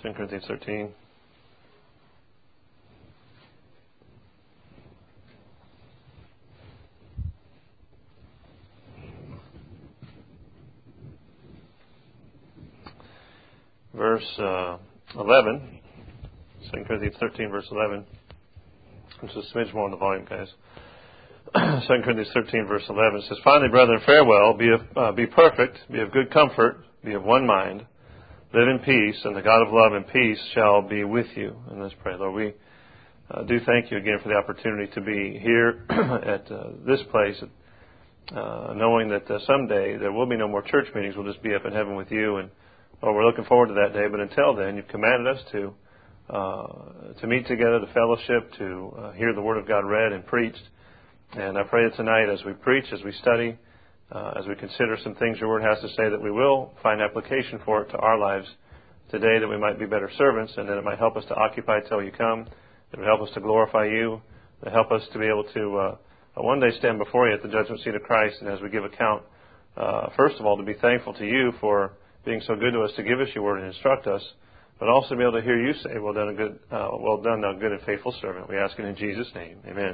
2 Corinthians 13. Verse 11. 2 Corinthians 13, verse 11. It's a smidge more on the volume, guys. 2 Corinthians 13, verse 11 says, "Finally, brethren, farewell. Be perfect, be of good comfort, be of one mind, live in peace, and the God of love and peace shall be with you." And let's pray. Lord, we do thank you again for the opportunity to be here at this place, knowing that someday there will be no more church meetings. We'll just be up in heaven with you. And Lord, we're looking forward to that day. But until then, you've commanded us to meet together, to fellowship, to hear the Word of God read and preached. And I pray that tonight, as we preach, as we study, as we consider some things your Word has to say, that we will find application for it to our lives today, that we might be better servants, and that it might help us to occupy till you come, that it would help us to glorify you, that it help us to be able to one day stand before you at the judgment seat of Christ, and as we give account, first of all, to be thankful to you for being so good to us to give us your Word and instruct us, but also to be able to hear you say, "Well done, thou good and faithful servant." We ask it in Jesus' name. Amen.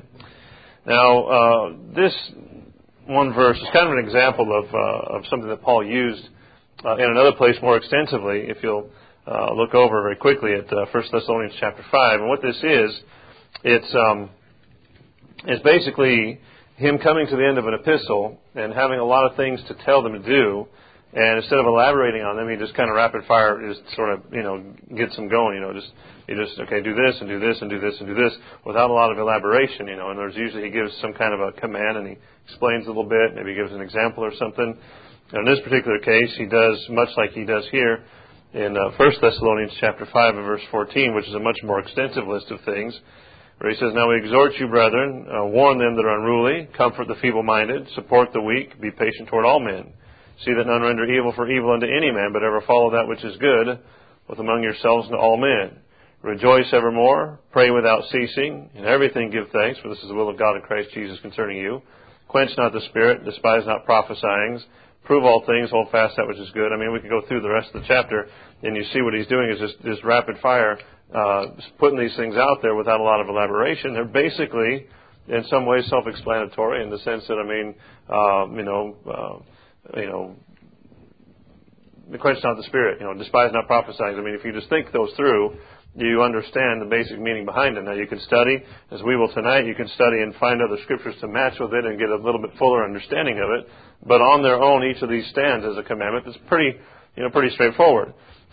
Now, this one verse is kind of an example of something that Paul used in another place more extensively, if you'll look over very quickly at 1 Thessalonians chapter 5. And what this is, it's basically him coming to the end of an epistle and having a lot of things to tell them to do. And instead of elaborating on them, he just kind of rapid fire just sort of, gets them going, okay, do this and do this and do this and do this without a lot of elaboration, and there's usually he gives some kind of a command and he explains a little bit, maybe gives an example or something. And in this particular case, he does much like he does here in 1 Thessalonians chapter 5 and verse 14, which is a much more extensive list of things, where he says, "Now we exhort you, brethren, warn them that are unruly, comfort the feeble-minded, support the weak, be patient toward all men. See that none render evil for evil unto any man, but ever follow that which is good, both among yourselves and to all men. Rejoice evermore, pray without ceasing, in everything give thanks, for this is the will of God in Christ Jesus concerning you. Quench not the spirit, despise not prophesying, prove all things, hold fast that which is good." I mean, we could go through the rest of the chapter, and you see what he's doing is just rapid fire, putting these things out there without a lot of elaboration. They're basically, in some ways, self-explanatory in the sense that, quench not the spirit, despise not prophesying. I mean, if you just think those through, you understand the basic meaning behind it. Now, you can study, as we will tonight, you can study and find other scriptures to match with it and get a little bit fuller understanding of it. But on their own, each of these stands as a commandment that's pretty straightforward.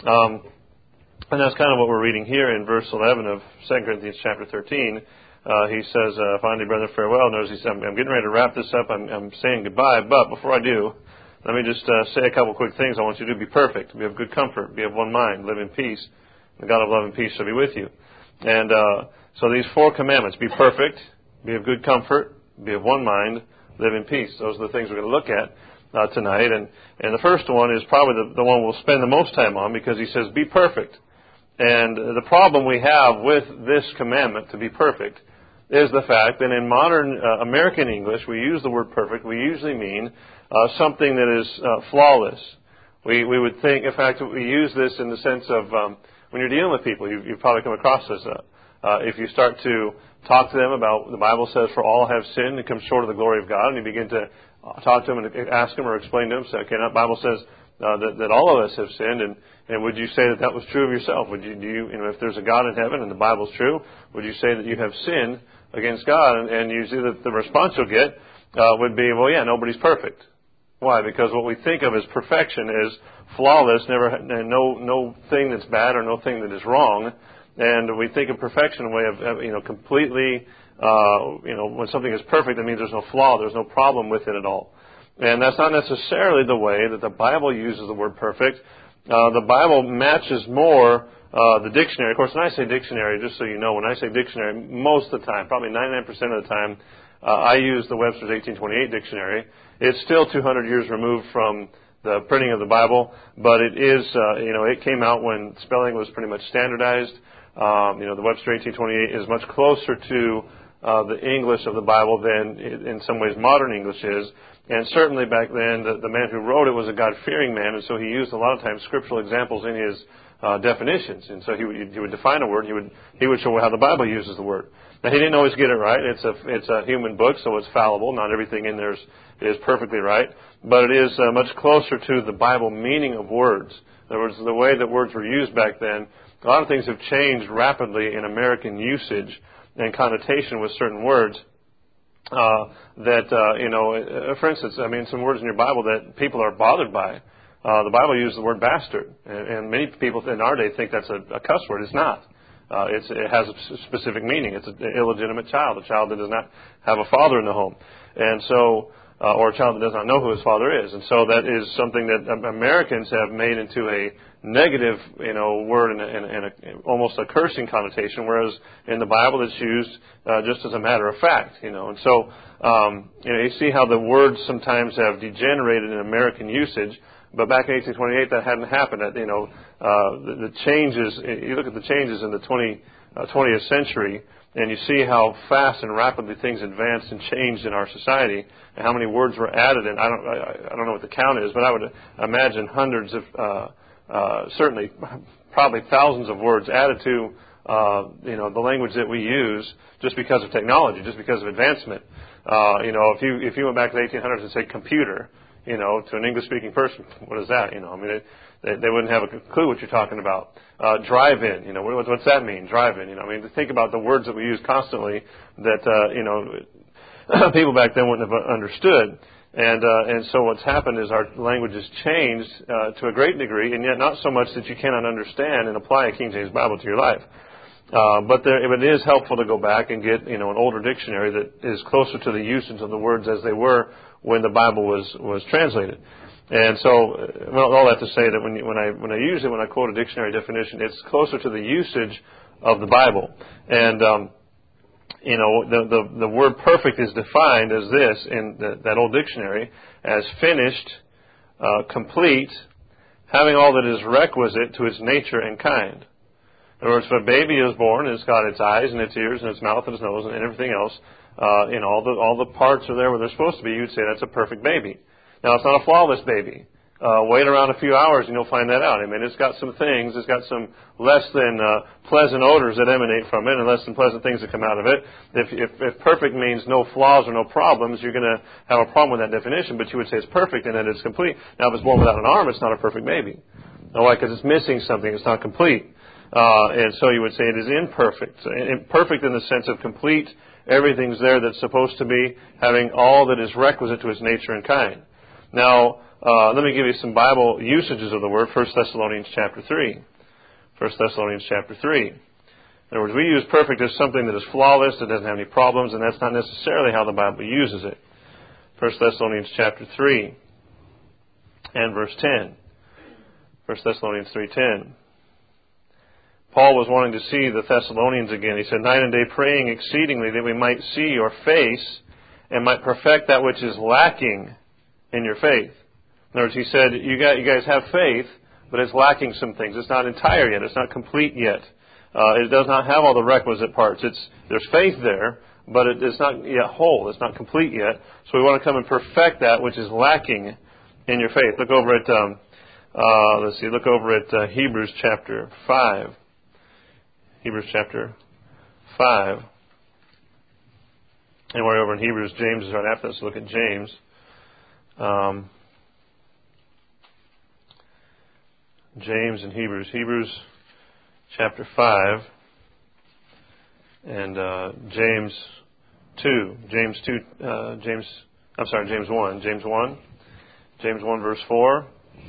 And that's kind of what we're reading here in verse 11 of 2 Corinthians chapter 13. He says, "Finally, brethren, farewell." Notice he said, "I'm getting ready to wrap this up. I'm saying goodbye, but before I do, let me just say a couple quick things. I want you to be perfect, be of good comfort, be of one mind, live in peace. The God of love and peace shall be with you." And so these four commandments: be perfect, be of good comfort, be of one mind, live in peace. Those are the things we're going to look at tonight. And the first one is probably the one we'll spend the most time on, because he says, be perfect. And the problem we have with this commandment to be perfect is the fact that in modern American English, we use the word perfect. We usually mean something that is flawless. We would think, in fact, we use this in the sense of when you're dealing with people, you've probably come across this. If you start to talk to them about, the Bible says, "For all have sinned and come short of the glory of God," and you begin to talk to them and ask them or explain to them, say, "Okay, now the Bible says that all of us have sinned, and would you say that was true of yourself? Would you, if there's a God in heaven and the Bible's true, would you say that you have sinned against God?" And usually the response you'll get would be, "Well, yeah, nobody's perfect." Why? Because what we think of as perfection is flawless, no thing that's bad or no thing that is wrong. And we think of perfection in a way of completely, when something is perfect, that means there's no flaw, there's no problem with it at all. And that's not necessarily the way that the Bible uses the word perfect. The Bible matches more the dictionary. Of course, when I say dictionary, just so you know, when I say dictionary, most of the time, probably 99% of the time, I use the Webster's 1828 dictionary. It's still 200 years removed from the printing of the Bible, but it is, it came out when spelling was pretty much standardized. The Webster 1828 is much closer to the English of the Bible than, in some ways, modern English is. And certainly back then, the man who wrote it was a God-fearing man, and so he used a lot of times scriptural examples in his definitions. And so he would define a word. He would show how the Bible uses the word. Now, he didn't always get it right. It's a human book, so it's fallible. Not everything in there is perfectly right. But it is much closer to the Bible meaning of words. In other words, the way that words were used back then, a lot of things have changed rapidly in American usage and connotation with certain words. For instance, some words in your Bible that people are bothered by. The Bible uses the word bastard, and many people in our day think that's a cuss word. It's not. It has a specific meaning. It's an illegitimate child, a child that does not have a father in the home, and so, or a child that does not know who his father is. And so that is something that Americans have made into a negative, word and almost a cursing connotation, whereas in the Bible it's used just as a matter of fact, And so, you see how the words sometimes have degenerated in American usage. But back in 1828, that hadn't happened. The changes, you look at the changes in the 20th century, and you see how fast and rapidly things advanced and changed in our society, and how many words were added. And I don't know what the count is, but I would imagine hundreds of, certainly, probably thousands of words added to, the language that we use just because of technology, just because of advancement. If you went back to the 1800s and said computer, to an English-speaking person, what is that? They wouldn't have a clue what you're talking about. Drive-in, what's that mean? Drive-in, to think about the words that we use constantly that, people back then wouldn't have understood. And so what's happened is our language has changed to a great degree, and yet not so much that you cannot understand and apply a King James Bible to your life. But it is helpful to go back and get, an older dictionary that is closer to the usage of the words as they were when the Bible was translated. And so, all that to say that when I quote a dictionary definition, it's closer to the usage of the Bible. And, the word perfect is defined as this in that old dictionary, as finished, complete, having all that is requisite to its nature and kind. In other words, if a baby is born, it's got its eyes and its ears and its mouth and its nose and everything else, all the parts are there where they're supposed to be, you'd say that's a perfect baby. Now, it's not a flawless baby. Wait around a few hours and you'll find that out. It's got some things, it's got some less than pleasant odors that emanate from it and less than pleasant things that come out of it. If perfect means no flaws or no problems, you're going to have a problem with that definition, but you would say it's perfect and that it's complete. Now, if it's born without an arm, it's not a perfect baby. Why? Because it's missing something, it's not complete. And so you would say it is imperfect. Imperfect in the sense of complete. Everything's there that's supposed to be, having all that is requisite to its nature and kind. Now, let me give you some Bible usages of the word. 1 Thessalonians chapter 3. 1 Thessalonians chapter 3. In other words, we use perfect as something that is flawless, that doesn't have any problems, and that's not necessarily how the Bible uses it. 1 Thessalonians chapter 3 and verse 10. 1 Thessalonians 3:10. Paul was wanting to see the Thessalonians again. He said, night and day praying exceedingly that we might see your face and might perfect that which is lacking in your faith. In other words, he said, you guys have faith, but it's lacking some things. It's not entire yet. It's not complete yet. It does not have all the requisite parts. There's faith there, but it's not yet whole. It's not complete yet. So we want to come and perfect that which is lacking in your faith. Look over at Hebrews chapter 5. Hebrews chapter 5. And we're over in Hebrews. James is right after us. Look at James. James and Hebrews. Hebrews chapter 5 and James 2. James 1. James 1 verse 4.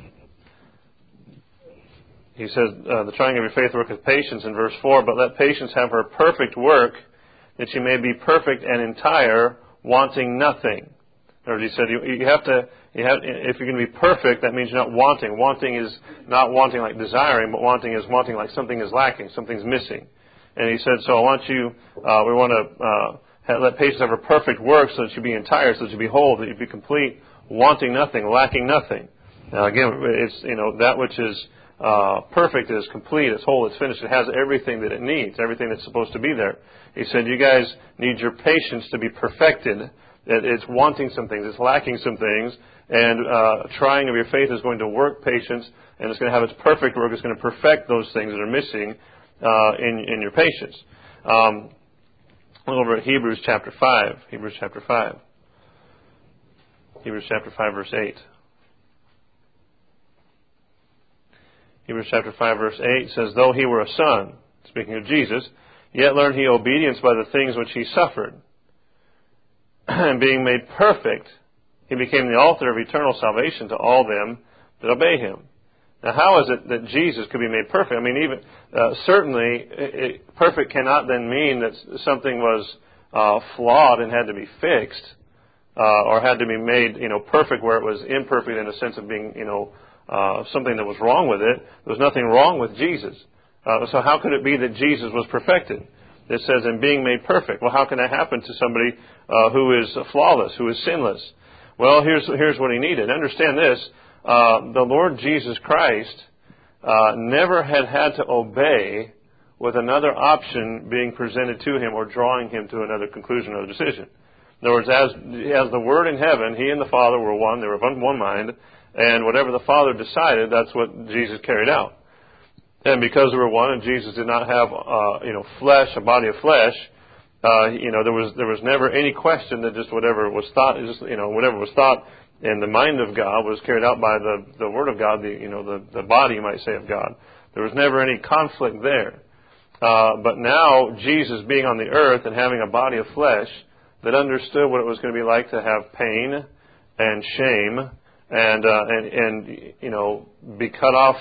He says, the trying of your faith worketh patience in verse 4, but let patience have her perfect work, that you may be perfect and entire, wanting nothing. In other words, he said, if you're going to be perfect, that means you're not wanting. Wanting is not wanting like desiring, but wanting is wanting like something is lacking, something's missing. And he said, so we want to let patience have her perfect work so that you be entire, so that you be whole, that you be complete, wanting nothing, lacking nothing. Now again, it's, that which is perfect, is complete, it's whole, it's finished, it has everything that it needs, everything that's supposed to be there. He said, you guys need your patience to be perfected, It's wanting some things. It's lacking some things. And trying of your faith is going to work patience, and it's going to have its perfect work. It's going to perfect those things that are missing in your patience. Look over at Hebrews chapter 5. Hebrews chapter 5. Hebrews chapter 5, verse 8. Hebrews chapter 5, verse 8 says, though he were a son, speaking of Jesus, yet learned he obedience by the things which he suffered. And being made perfect, he became the author of eternal salvation to all them that obey him. Now, how is it that Jesus could be made perfect? I mean, even certainly, perfect cannot then mean that something was flawed and had to be fixed, or had to be made, perfect where it was imperfect in a sense of being, something that was wrong with it. There was nothing wrong with Jesus. So how could it be that Jesus was perfected? It says, in being made perfect. Well, how can that happen to somebody who is flawless, who is sinless? Well, here's what he needed. Understand this. The Lord Jesus Christ never had to obey with another option being presented to him or drawing him to another conclusion or decision. In other words, as the Word in heaven, he and the Father were one. They were of one mind. And whatever the Father decided, that's what Jesus carried out. And because they were one, and Jesus did not have, flesh, a body of flesh, there was never any question that just whatever was thought, whatever was thought in the mind of God was carried out by the Word of God, the body, you might say, of God. There was never any conflict there. But now, Jesus being on the earth and having a body of flesh that understood what it was going to be like to have pain and shame and be cut off,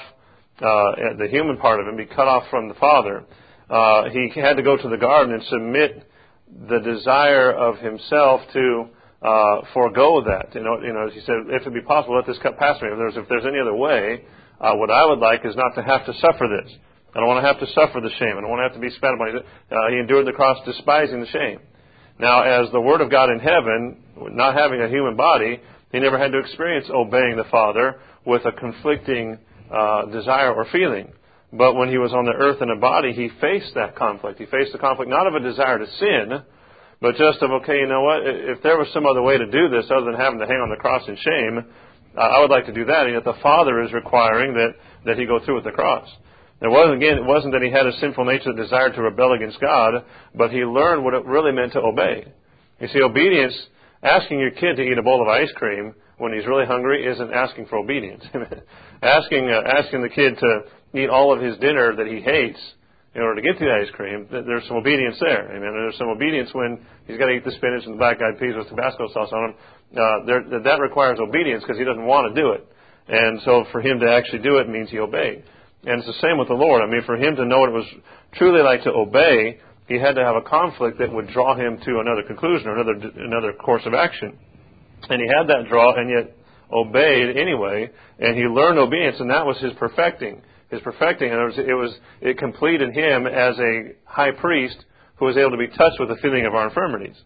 the human part of him, be cut off from the Father. He had to go to the garden and submit the desire of himself to forego that. As he said, if it be possible, let this cup pass me. If there's any other way, what I would like is not to have to suffer this. I don't want to have to suffer the shame. I don't want to have to be spat upon. He endured the cross despising the shame. Now, as the Word of God in heaven, not having a human body, he never had to experience obeying the Father with a conflicting desire or feeling. But when he was on the earth in a body, he faced that conflict. He faced the conflict not of a desire to sin, but just of, okay, you know what, if there was some other way to do this other than having to hang on the cross in shame, I would like to do that. And yet the Father is requiring that he go through with the cross. It wasn't that he had a sinful nature that desired to rebel against God, but he learned what it really meant to obey. You see, obedience, asking your kid to eat a bowl of ice cream when he's really hungry isn't asking for obedience. asking the kid to eat all of his dinner that he hates in order to get to the ice cream, there's some obedience there. Amen. There's some obedience when he's got to eat the spinach and the black-eyed peas with Tabasco sauce on them. That requires obedience because he doesn't want to do it. And so for him to actually do it means he obeyed. And it's the same with the Lord. I mean, for him to know what it was truly like to obey, he had to have a conflict that would draw him to another conclusion or another course of action. And he had that draw and yet obeyed anyway, and he learned obedience, and that was his perfecting. His perfecting, and it completed him as a high priest who was able to be touched with the feeling of our infirmities.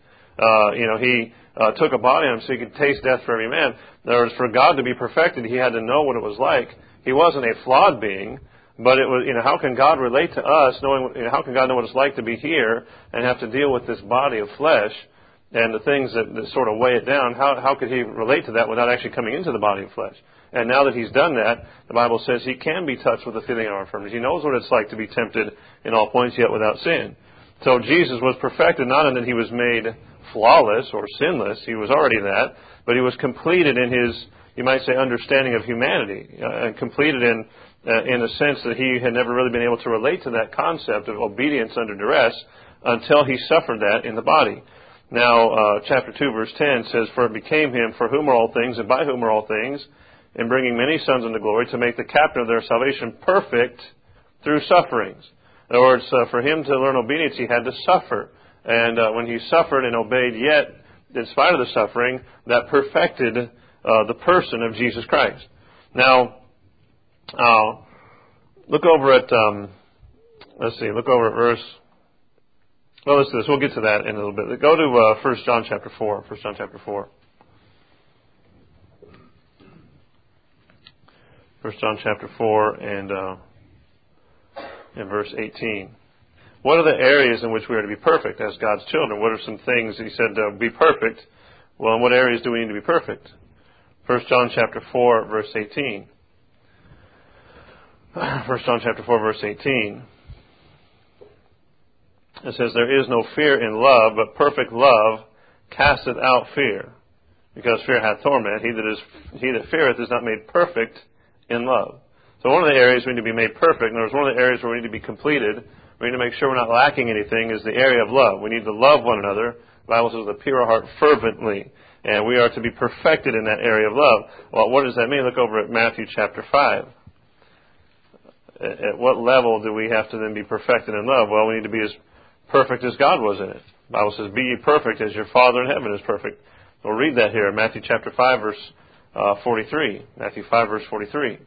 He took a body on him so he could taste death for every man. In other words, for God to be perfected, he had to know what it was like. He wasn't a flawed being, but it was, how can God relate to us, knowing, how can God know what it's like to be here and have to deal with this body of flesh and the things that sort of weigh it down? How could he relate to that without actually coming into the body of flesh? And now that he's done that, the Bible says he can be touched with the feeling of our infirmities. He knows what it's like to be tempted in all points, yet without sin. So Jesus was perfected, not in that he was made flawless or sinless. He was already that, but he was completed in his, you might say, understanding of humanity, and completed in a sense that he had never really been able to relate to that concept of obedience under duress until he suffered that in the body. Now, chapter 2, verse 10 says, for it became him for whom are all things and by whom are all things, in bringing many sons into glory, to make the captain of their salvation perfect through sufferings. In other words, for him to learn obedience, he had to suffer. And when he suffered and obeyed, yet, in spite of the suffering, that perfected the person of Jesus Christ. Now, look over at verse... Well, let's do this. We'll get to that in a little bit. Go to 1 John chapter 4. 1 John chapter 4. 1 John chapter 4 and in verse 18. What are the areas in which we are to be perfect as God's children? What are some things? He said, be perfect. Well, in what areas do we need to be perfect? 1 John chapter 4, verse 18. 1 John chapter 4, verse 18. It says, there is no fear in love, but perfect love casteth out fear, because fear hath torment. He that feareth is not made perfect in love. So one of the areas we need to be made perfect, and there's one of the areas where we need to be completed, we need to make sure we're not lacking anything, is the area of love. We need to love one another. The Bible says, with a pure heart fervently. And we are to be perfected in that area of love. Well, what does that mean? Look over at Matthew chapter 5. At what level do we have to then be perfected in love? Well, we need to be as perfect as God was in it. The Bible says, be ye perfect as your Father in heaven is perfect. We'll read that here, Matthew chapter 5, verse 43. Matthew 5, verse 43.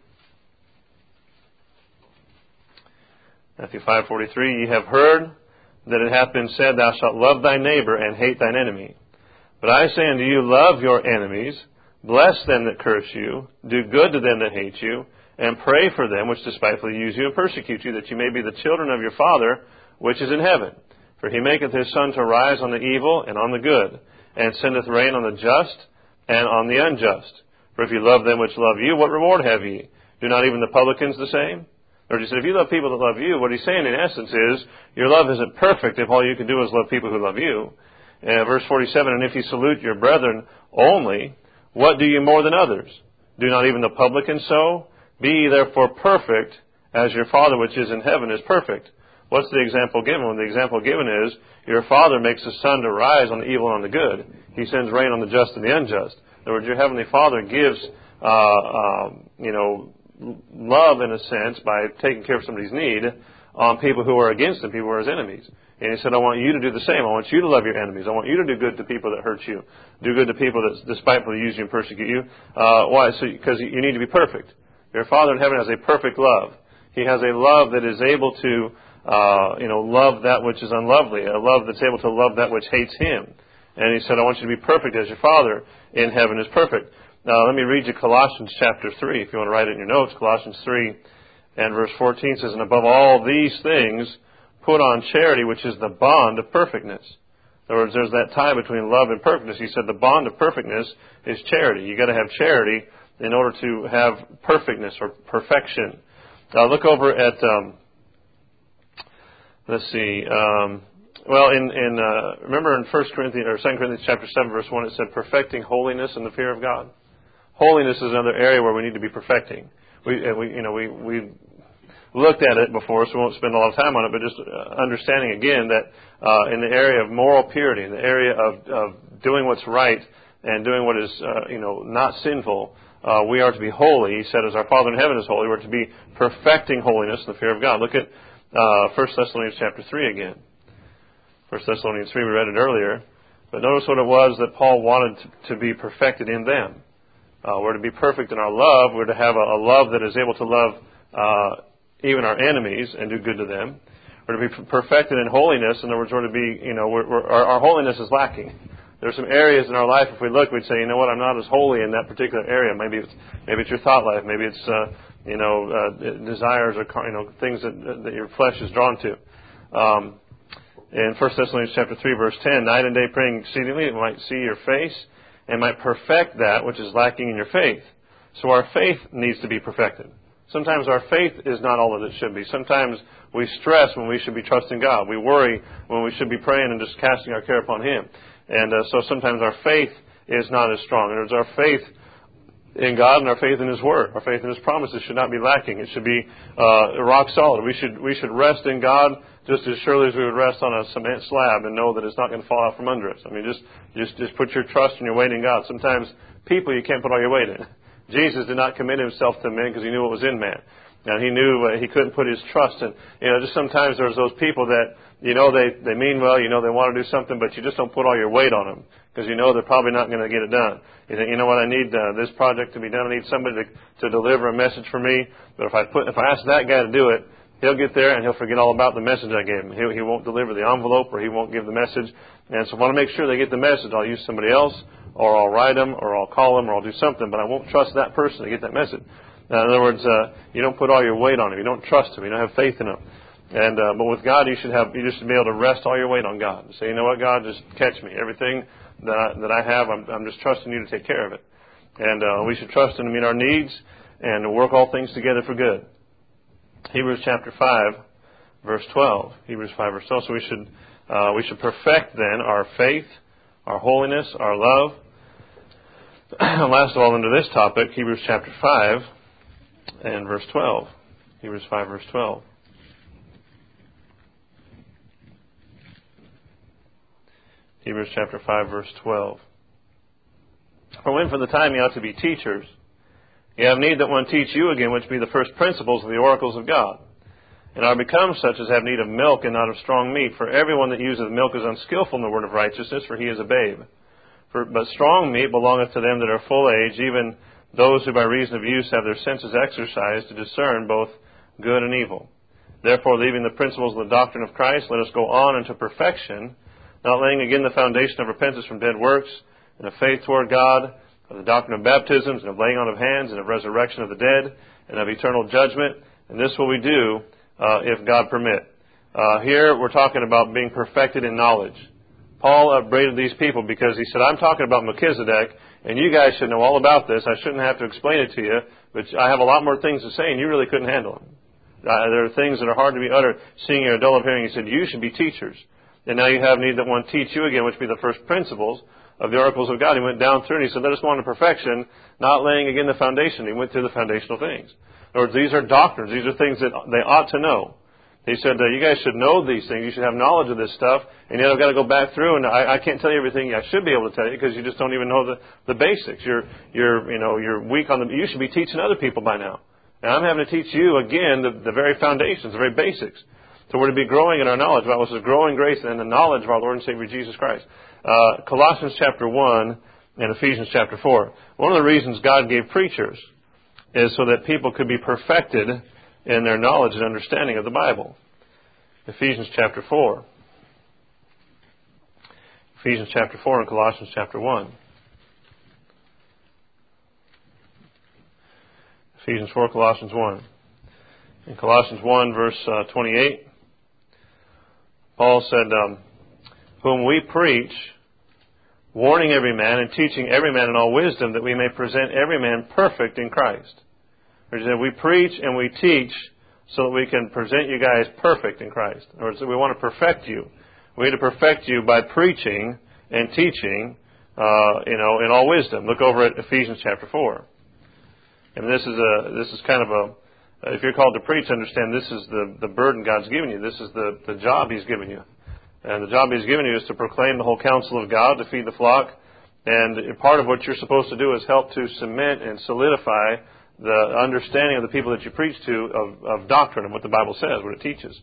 Matthew 5:43, ye have heard that it hath been said, thou shalt love thy neighbor and hate thine enemy. But I say unto you, love your enemies, bless them that curse you, do good to them that hate you, and pray for them which despitefully use you and persecute you, that you may be the children of your Father which is in heaven. For he maketh his sun to rise on the evil and on the good, and sendeth rain on the just and on the unjust. For if you love them which love you, what reward have ye? Do not even the publicans the same? Or he said, if you love people that love you, what he's saying in essence is, your love isn't perfect if all you can do is love people who love you. Verse 47, and if you salute your brethren only, what do you more than others? Do not even the publicans so? Be ye therefore perfect, as your Father which is in heaven is perfect. What's the example given? Well, the example given is, your Father makes the sun to rise on the evil and on the good. He sends rain on the just and the unjust. In other words, your Heavenly Father gives, love in a sense by taking care of somebody's need on people who are against him, people who are his enemies. And he said, I want you to do the same. I want you to love your enemies. I want you to do good to people that hurt you. Do good to people that despitefully use you and persecute you. Why? Because you need to be perfect. Your Father in heaven has a perfect love. He has a love that is able to, love that which is unlovely. A love that's able to love that which hates him. And he said, I want you to be perfect as your Father in heaven is perfect. Now, let me read you Colossians chapter 3, if you want to write it in your notes. Colossians 3 and verse 14 says, and above all these things, put on charity, which is the bond of perfectness. In other words, there's that tie between love and perfectness. He said the bond of perfectness is charity. You've got to have charity in order to have perfectness or perfection. Now, look over at, remember in 1 Corinthians, or 2 Corinthians chapter 7, verse 1, it said, perfecting holiness in the fear of God. Holiness is another area where we need to be perfecting. We looked at it before, so we won't spend a lot of time on it, but just understanding again that in the area of moral purity, in the area of doing what's right and doing what is, not sinful, we are to be holy. He said, as our Father in heaven is holy, we're to be perfecting holiness in the fear of God. Look at 1 Thessalonians chapter 3 again. 1 Thessalonians 3, we read it earlier. But notice what it was that Paul wanted to be perfected in them. We're to be perfect in our love. We're to have a love that is able to love even our enemies and do good to them. We're to be perfected in holiness. In other words, we're to be, our holiness is lacking. There's some areas in our life, if we look, we'd say, you know what, I'm not as holy in that particular area. Maybe it's your thought life. Maybe it's, desires or, things that your flesh is drawn to. In 1 Thessalonians chapter 3, verse 10, night and day praying exceedingly, that we might see your face and might perfect that which is lacking in your faith. So our faith needs to be perfected. Sometimes our faith is not all that it should be. Sometimes we stress when we should be trusting God. We worry when we should be praying and just casting our care upon Him. And so sometimes our faith is not as strong. In other words, our faith in God and our faith in His Word, our faith in His promises should not be lacking. It should be rock solid. We should rest in God just as surely as we would rest on a cement slab and know that it's not going to fall out from under us. I mean, just put your trust and your weight in God. Sometimes people you can't put all your weight in. Jesus did not commit Himself to men because He knew what was in man. And He knew He couldn't put His trust in. Just sometimes there's those people that, they mean well, they want to do something, but you just don't put all your weight on them because they're probably not going to get it done. You think, I need this project to be done. I need somebody to deliver a message for me. But if I ask that guy to do it, he'll get there and he'll forget all about the message I gave him. He won't deliver the envelope or he won't give the message. And so I want to make sure they get the message. I'll use somebody else, or I'll write them, or I'll call them, or I'll do something, but I won't trust that person to get that message. Now, in other words, you don't put all your weight on him. You don't trust him. You don't have faith in him. And but with God, you just be able to rest all your weight on God. Say, you know what, God, just catch me. Everything that I have, I'm just trusting you to take care of it. And we should trust Him to meet our needs and to work all things together for good. Hebrews chapter 5, verse 12. Hebrews 5, verse 12. So we should perfect then our faith, our holiness, our love. Last of all, under this topic, Hebrews chapter 5 and verse 12. Hebrews 5, verse 12. Hebrews chapter 5, verse 12. For when for the time ye ought to be teachers, ye have need that one teach you again, which be the first principles of the oracles of God, and are become such as have need of milk and not of strong meat. For everyone that useth milk is unskillful in the word of righteousness, for he is a babe. But strong meat belongeth to them that are full age, even those who by reason of use have their senses exercised to discern both good and evil. Therefore, leaving the principles of the doctrine of Christ, let us go on unto perfection, not laying again the foundation of repentance from dead works, and of faith toward God, of the doctrine of baptisms, and of laying on of hands, and of resurrection of the dead, and of eternal judgment. And this will we do if God permit. Here we're talking about being perfected in knowledge. Paul upbraided these people because he said, I'm talking about Melchizedek, and you guys should know all about this. I shouldn't have to explain it to you, but I have a lot more things to say, and you really couldn't handle them. There are things that are hard to be uttered, seeing you're dull of hearing. He said, you should be teachers. And now you have need that one teach you again, which be the first principles of the oracles of God. He went down through and he said, let us go on to perfection, not laying again the foundation. He went through the foundational things. In other words, these are doctrines. These are things that they ought to know. He said, you guys should know these things. You should have knowledge of this stuff. And yet I've got to go back through, and I can't tell you everything I should be able to tell you because you just don't even know the basics. You're weak on you should be teaching other people by now. And I'm having to teach you again the very foundations, the very basics. So we're to be growing in our knowledge. The Bible says, growing grace and the knowledge of our Lord and Savior Jesus Christ. Colossians chapter 1 and Ephesians chapter 4. One of the reasons God gave preachers is so that people could be perfected in their knowledge and understanding of the Bible. Ephesians chapter 4. Ephesians chapter 4 and Colossians chapter 1. Ephesians 4, Colossians 1. In Colossians 1, verse 28, Paul said, whom we preach, warning every man and teaching every man in all wisdom, that we may present every man perfect in Christ. We preach and we teach so that we can present you guys perfect in Christ. In other words, we want to perfect you. We need to perfect you by preaching and teaching, in all wisdom. Look over at Ephesians chapter 4. And this is kind of if you're called to preach, understand this is the burden God's given you. This is the job He's given you. And the job He's given you is to proclaim the whole counsel of God, to feed the flock. And part of what you're supposed to do is help to cement and solidify the understanding of the people that you preach to of doctrine and what the Bible says, what it teaches.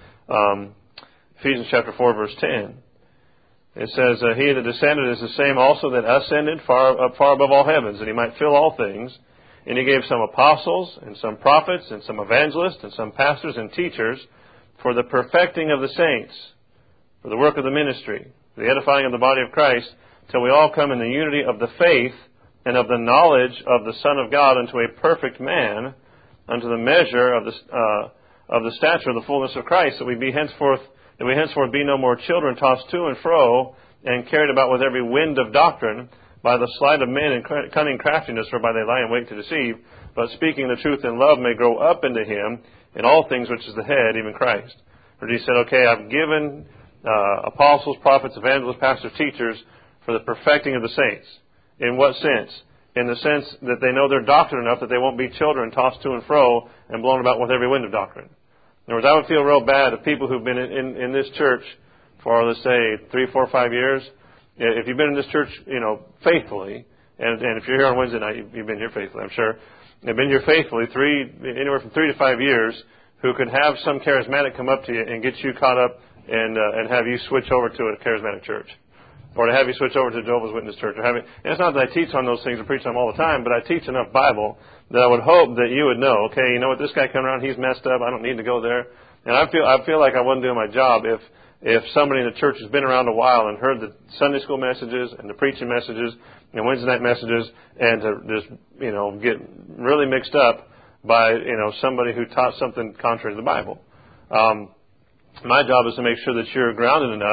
Ephesians chapter 4, verse 10. It says, he that descended is the same also that ascended far above all heavens, that He might fill all things. And He gave some apostles, and some prophets, and some evangelists, and some pastors and teachers for the perfecting of the saints, for the work of the ministry, the edifying of the body of Christ, till we all come in the unity of the faith and of the knowledge of the Son of God unto a perfect man, unto the measure of the stature of the fullness of Christ, that we henceforth be no more children tossed to and fro and carried about with every wind of doctrine, by the sleight of men and cunning craftiness, whereby they lie in wait to deceive, but speaking the truth in love may grow up into Him in all things, which is the head, even Christ. Or He said, okay, I've given apostles, prophets, evangelists, pastors, teachers for the perfecting of the saints. In what sense? In the sense that they know their doctrine enough that they won't be children tossed to and fro and blown about with every wind of doctrine. In other words, I would feel real bad if people who've been in this church for, let's say, 3, 4, 5 years, if you've been in this church, faithfully, and if you're here on Wednesday night, you've been here faithfully, I'm sure. You've been here faithfully, anywhere from 3 to 5 years, who could have some charismatic come up to you and get you caught up and have you switch over to a charismatic church, or to have you switch over to Jehovah's Witness church, and it's not that I teach on those things or preach on them all the time, but I teach enough Bible that I would hope that you would know, okay, you know what, this guy coming around, he's messed up, I don't need to go there. And I feel like I wasn't doing my job if somebody in the church has been around a while and heard the Sunday school messages and the preaching messages and Wednesday night messages, and to just, get really mixed up by, somebody who taught something contrary to the Bible. My job is to make sure that you're grounded enough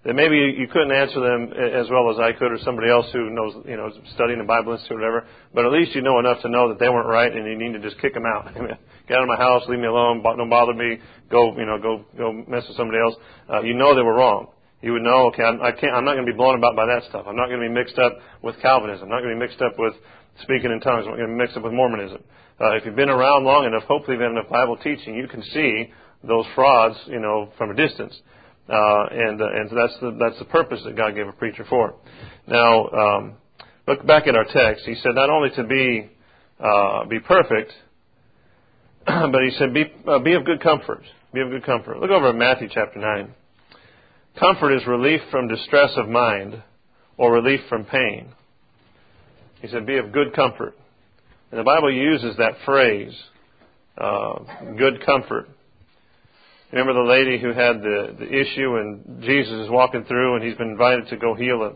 that maybe you couldn't answer them as well as I could, or somebody else who knows, studying the Bible Institute or whatever, but at least you know enough to know that they weren't right, and you need to just kick them out. Get out of my house, leave me alone, don't bother me, go mess with somebody else. You know they were wrong. You would know, okay, I'm not going to be blown about by that stuff. I'm not going to be mixed up with Calvinism. I'm not going to be mixed up with speaking in tongues. I'm not going to be mixed up with Mormonism. If you've been around long enough, hopefully you've had enough Bible teaching, you can see those frauds, from a distance. And so that's the purpose that God gave a preacher for. Now, look back at our text. He said not only to be perfect, but he said be of good comfort. Be of good comfort. Look over at Matthew chapter 9. Comfort is relief from distress of mind or relief from pain. He said be of good comfort. And the Bible uses that phrase, good comfort. Remember the lady who had the issue, and Jesus is walking through, and he's been invited to go heal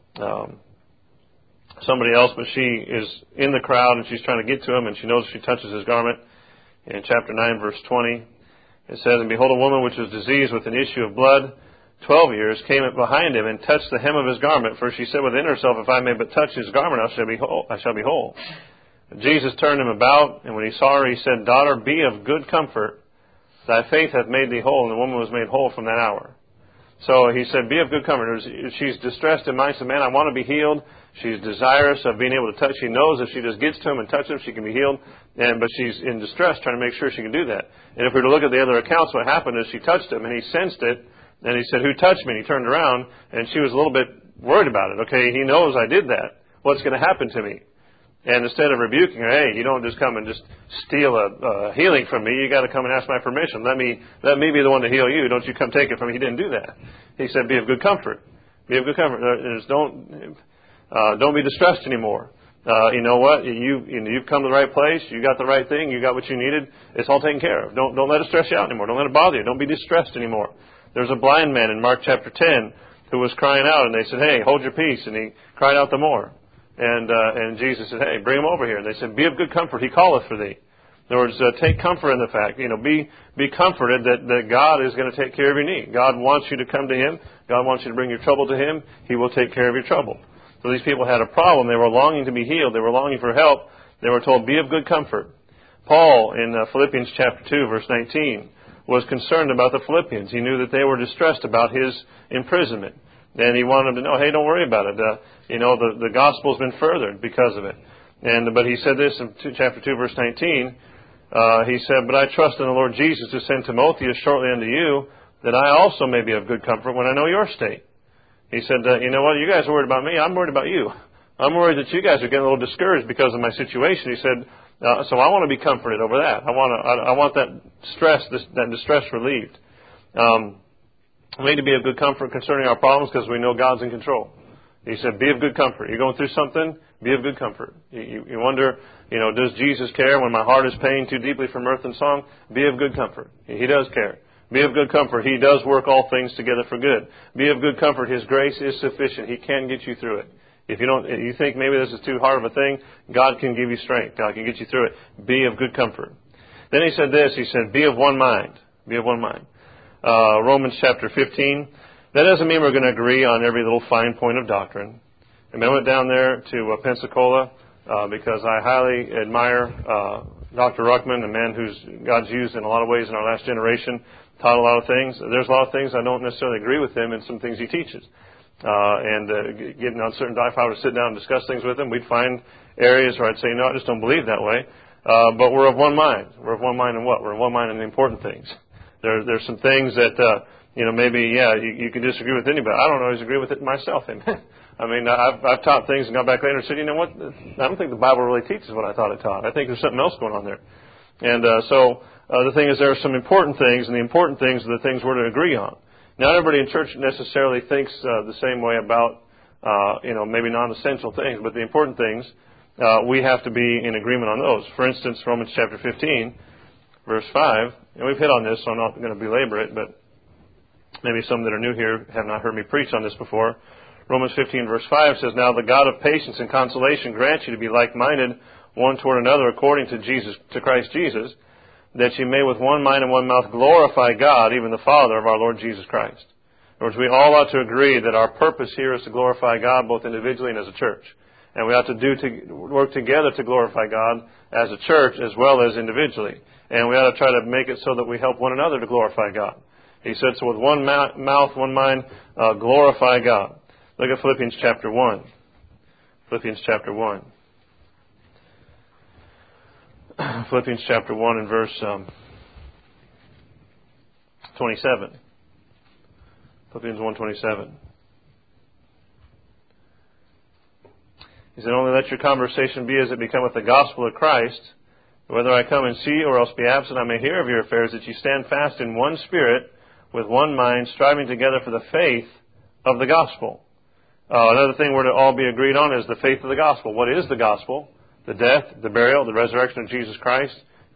somebody else, but she is in the crowd, and she's trying to get to him, and she knows if she touches his garment. In chapter 9, verse 20, it says, And behold, a woman which was diseased with an issue of blood 12 years came up behind him and touched the hem of his garment, for she said within herself, If I may but touch his garment, I shall be whole. Jesus turned him about, and when he saw her, he said, Daughter, be of good comfort. Thy faith hath made thee whole. And the woman was made whole from that hour. So he said, be of good comfort. She's distressed in mind. Said, man, I want to be healed. She's desirous of being able to touch. She knows if she just gets to him and touches him, she can be healed. But she's in distress trying to make sure she can do that. And if we were to look at the other accounts, what happened is she touched him, and he sensed it. And he said, who touched me? And he turned around, and she was a little bit worried about it. Okay, he knows I did that. What's going to happen to me? And instead of rebuking her, hey, you don't just come and just steal a healing from me. You got to come and ask my permission. Let me be the one to heal you. Don't you come take it from me. He didn't do that. He said, be of good comfort. Be of good comfort. Don't be distressed anymore. You know what? You've come to the right place. You got the right thing. You got what you needed. It's all taken care of. Don't let it stress you out anymore. Don't let it bother you. Don't be distressed anymore. There's a blind man in Mark chapter 10 who was crying out, and they said, hey, hold your peace. And he cried out the more. And Jesus said, hey, bring him over here. And they said, be of good comfort, he calleth for thee. In other words, take comfort in the fact, be comforted that God is going to take care of your need. God wants you to come to him. God wants you to bring your trouble to him. He will take care of your trouble. So these people had a problem. They were longing to be healed. They were longing for help. They were told, be of good comfort. Paul, in Philippians chapter 2, verse 19, was concerned about the Philippians. He knew that they were distressed about his imprisonment. And he wanted them to know, hey, don't worry about it. The gospel's been furthered because of it. But he said this in chapter 2, verse 19. He said, But I trust in the Lord Jesus to send Timotheus shortly unto you, that I also may be of good comfort when I know your state. He said, you know what, you guys are worried about me. I'm worried about you. I'm worried that you guys are getting a little discouraged because of my situation. He said, so I want to be comforted over that. I want that stress, that distress relieved. We need to be of good comfort concerning our problems because we know God's in control. He said, be of good comfort. You're going through something, be of good comfort. You wonder, does Jesus care when my heart is paying too deeply for mirth and song? Be of good comfort. He does care. Be of good comfort. He does work all things together for good. Be of good comfort. His grace is sufficient. He can get you through it. If you think maybe this is too hard of a thing, God can give you strength. God can get you through it. Be of good comfort. Then he said this. He said, be of one mind. Be of one mind. Romans chapter 15. That doesn't mean we're going to agree on every little fine point of doctrine. And I went down there to Pensacola because I highly admire Dr. Ruckman, a man who's God's used in a lot of ways in our last generation, taught a lot of things. There's a lot of things I don't necessarily agree with him in some things he teaches. Getting on certain, if I were to sit down and discuss things with him, we'd find areas where I'd say, no, I just don't believe that way. But we're of one mind. We're of one mind in what? We're of one mind in the important things. There's some things that, maybe, you can disagree with anybody. I don't always agree with it myself. Amen. I mean, I've taught things and got back later and said, you know what? I don't think the Bible really teaches what I thought it taught. I think there's something else going on there. And so the thing is, there are some important things, and the important things are the things we're to agree on. Not everybody in church necessarily thinks the same way about, maybe non-essential things, but the important things, we have to be in agreement on those. For instance, Romans chapter 15, verse 5, and we've hit on this, so I'm not going to belabor it, but maybe some that are new here have not heard me preach on this before. Romans 15, verse 5 says, Now the God of patience and consolation grant you to be like-minded one toward another according to Christ Jesus, that you may with one mind and one mouth glorify God, even the Father of our Lord Jesus Christ. In other words, we all ought to agree that our purpose here is to glorify God both individually and as a church. And we ought to work together to glorify God as a church as well as individually. And we ought to try to make it so that we help one another to glorify God. He said, so with one mouth, one mind, glorify God. Look at Philippians chapter 1. Philippians chapter 1. Philippians chapter 1 and verse 27. Philippians 1:27. He said, only let your conversation be as it becometh the gospel of Christ, whether I come and see or else be absent, I may hear of your affairs, that ye stand fast in one spirit, with one mind, striving together for the faith of the gospel. Another thing we're to all be agreed on is the faith of the gospel. What is the gospel? The death, the burial, the resurrection of Jesus Christ.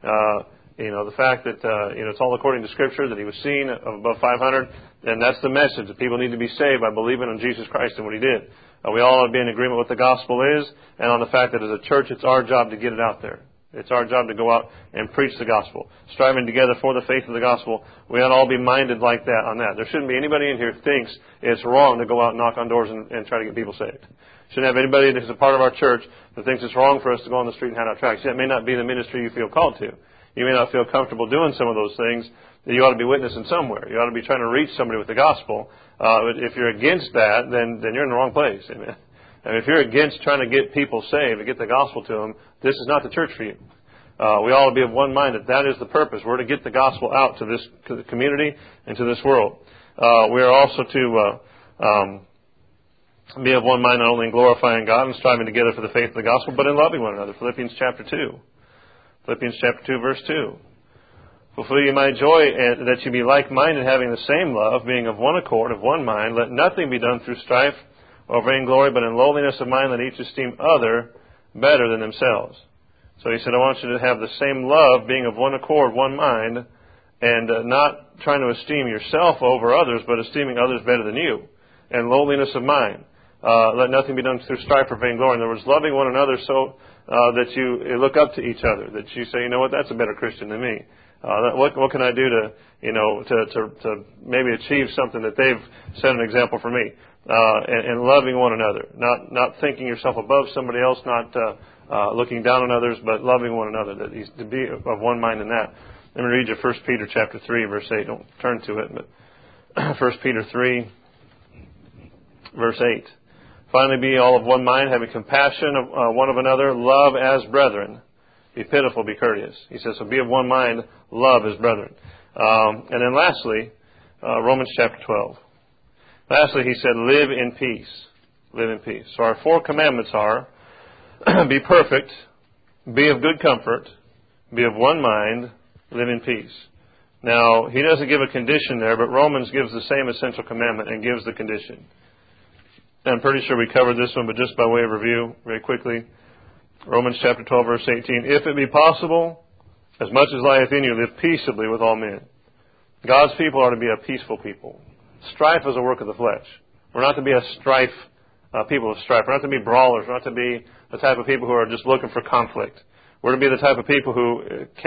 The fact that it's all according to Scripture, that He was seen of above 500, and that's the message, that people need to be saved by believing on Jesus Christ and what He did. We all ought to be in agreement with what the gospel is, and on the fact that as a church, it's our job to get it out there. It's our job to go out and preach the gospel. Striving together for the faith of the gospel, we ought to all be minded like that on that. There shouldn't be anybody in here who thinks it's wrong to go out and knock on doors and try to get people saved. Shouldn't have anybody that's a part of our church that thinks it's wrong for us to go on the street and hand out tracts. That may not be the ministry you feel called to. You may not feel comfortable doing some of those things. You ought to be witnessing somewhere. You ought to be trying to reach somebody with the gospel. If you're against that, then you're in the wrong place. Amen. And if you're against trying to get people saved and get the gospel to them, this is not the church for you. We all be of one mind that is the purpose. We're to get the gospel out to the community and to this world. We are also to be of one mind not only in glorifying God and striving together for the faith of the gospel, but in loving one another. Philippians chapter 2. Philippians chapter 2, verse 2. Fulfill ye my joy, that ye be like-minded, having the same love, being of one accord, of one mind. Let nothing be done through strife or vainglory, but in lowliness of mind let each esteem other better than themselves. So he said, I want you to have the same love, being of one accord, one mind, and not trying to esteem yourself over others, but esteeming others better than you, and lowliness of mind. Let nothing be done through strife or vainglory. In other words, loving one another so that you look up to each other, that you say, you know what, that's a better Christian than me. What can I do to maybe achieve something that they've set an example for me? And loving one another, not thinking yourself above somebody else, not looking down on others, but loving one another. That is to be of one mind in that. Let me read you 1 Peter chapter 3, verse 8. Don't turn to it, but 1 Peter 3, verse 8. Finally, be all of one mind, having compassion of one of another, love as brethren. Be pitiful, be courteous. He says, so be of one mind, love as brethren. And then lastly, Romans chapter 12. Lastly, he said, live in peace. Live in peace. So our 4 commandments are, be perfect, be of good comfort, be of one mind, live in peace. Now, he doesn't give a condition there, but Romans gives the same essential commandment and gives the condition. I'm pretty sure we covered this one, but just by way of review, very quickly. Romans chapter 12, verse 18. If it be possible, as much as lieth in you, live peaceably with all men. God's people are to be a peaceful people. Strife is a work of the flesh. We're not to be a people of strife. We're not to be brawlers. We're not to be the type of people who are just looking for conflict. We're to be the type of people who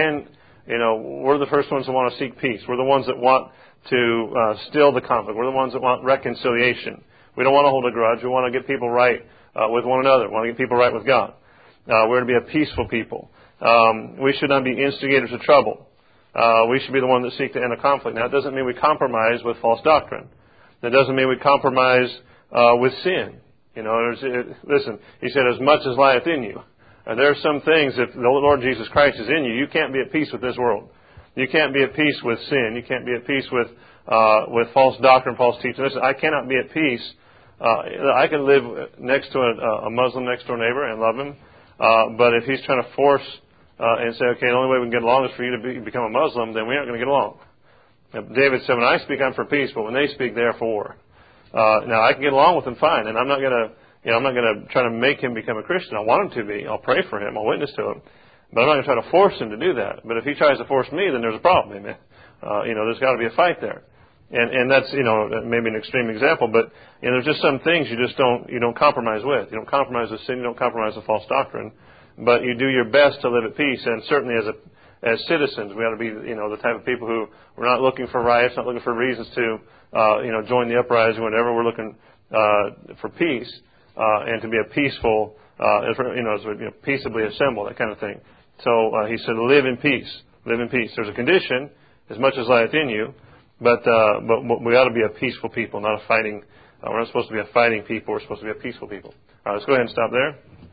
we're the first ones that want to seek peace. We're the ones that want to still the conflict. We're the ones that want reconciliation. We don't want to hold a grudge. We want to get people right with one another. We want to get people right with God. We're to be a peaceful people. We should not be instigators of trouble. We should be the ones that seek to end a conflict. Now, it doesn't mean we compromise with false doctrine. That doesn't mean we compromise with sin. Listen, he said, as much as lieth in you. There are some things, if the Lord Jesus Christ is in you, you can't be at peace with this world. You can't be at peace with sin. You can't be at peace with false doctrine, false teaching. Listen, I cannot be at peace. I can live next to a Muslim next door neighbor and love him. But if he's trying to force and say, okay, the only way we can get along is for you to become a Muslim, then we aren't going to get along. David said, when I speak, I'm for peace, but when they speak, they're for war. Now, I can get along with him fine, and I'm not going to try to make him become a Christian. I want him to be. I'll pray for him. I'll witness to him. But I'm not going to try to force him to do that. But if he tries to force me, then there's a problem, amen. There's got to be a fight there. And that's, maybe an extreme example, but, there's just some things you don't compromise with. You don't compromise with sin, you don't compromise with false doctrine, but you do your best to live at peace, and certainly as citizens, we ought to be, the type of people who we're not looking for riots, not looking for reasons to join the uprising whenever we're looking for peace and to be a peaceful, peaceably assemble, that kind of thing. So he said, live in peace. Live in peace. There's a condition, as much as lieth in you, but we ought to be a peaceful people, not a fighting. We're not supposed to be a fighting people. We're supposed to be a peaceful people. All right, let's go ahead and stop there.